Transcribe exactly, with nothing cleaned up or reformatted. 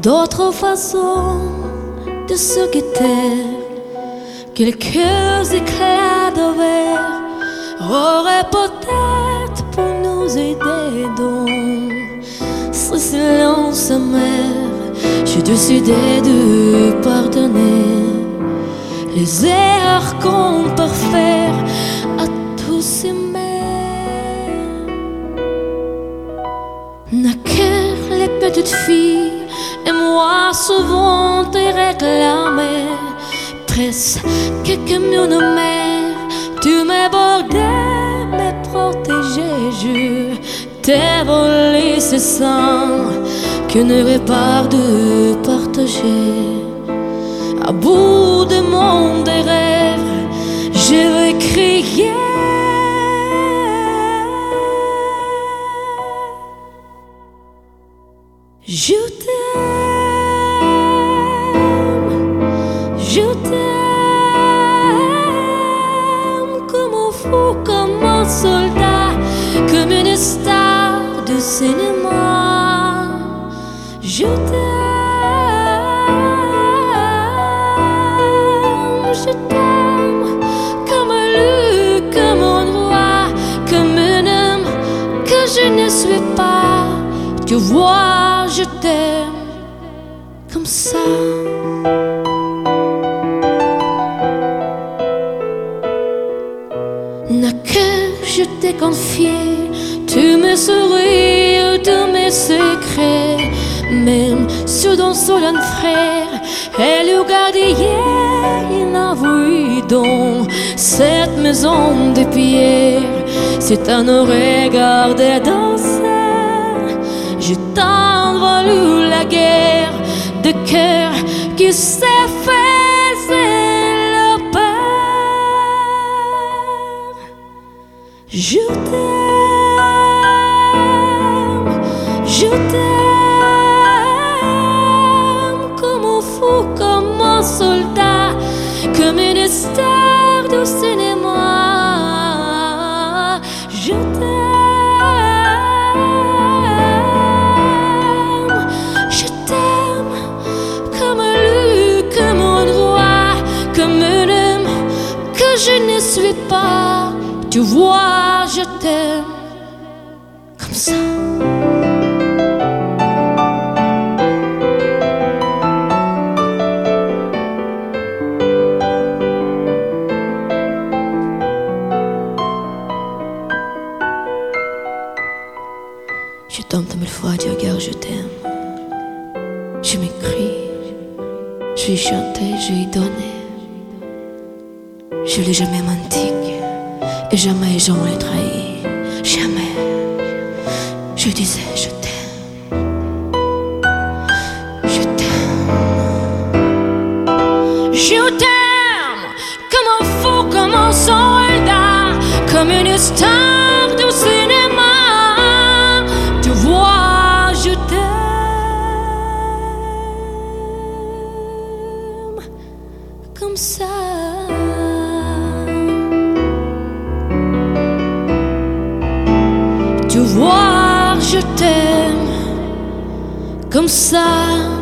d'autres façons de se quitter. Quelques éclats de verre auraient peut-être pour nous aider. Dans ce silence amer, j'ai décidé de pardonner les erreurs qu'on peut faire à tous ces mères. Naquère les petites filles et moi souvent te réclamais presque comme une mère. Tu m'as bordé, me protégeais, je t'ai volé ce sang que ne répare de partager. À bout de mon rêve, je vais crier. Je t'aime, je t'aime comme un fou, comme un soldat, comme une star de cinéma. Je t'aime, je t'aime comme un loup, comme un roi, comme un homme que je ne suis pas. Tu vois, je t'aime comme ça. Naqueur, je t'ai confié tous mes sourires, tous mes secrets, même ceux d'un seul frère. Et le gardien inavoué dans cette maison de pierre, c'est à nous regarder danser. Je t'en voulu la guerre de cœur qui s'est fait le peur. Je t'aime, je t'aime comme un fou, comme un soldat, comme une star du cinéma. Je t'aime. Je ne suis pas, tu vois, je t'aime comme ça. Je t'aime tant mille fois, tu regardes, je t'aime. Je m'écris, je lui chantais, je lui donnais. Je l'ai jamais menti et jamais j'en ai trahi. Jamais. Je disais je t'aime. Je t'aime. Je t'aime comme un fou, comme un soldat, comme une star du cinéma. Tu vois, je t'aime comme ça. Tu vois, je t'aime comme ça.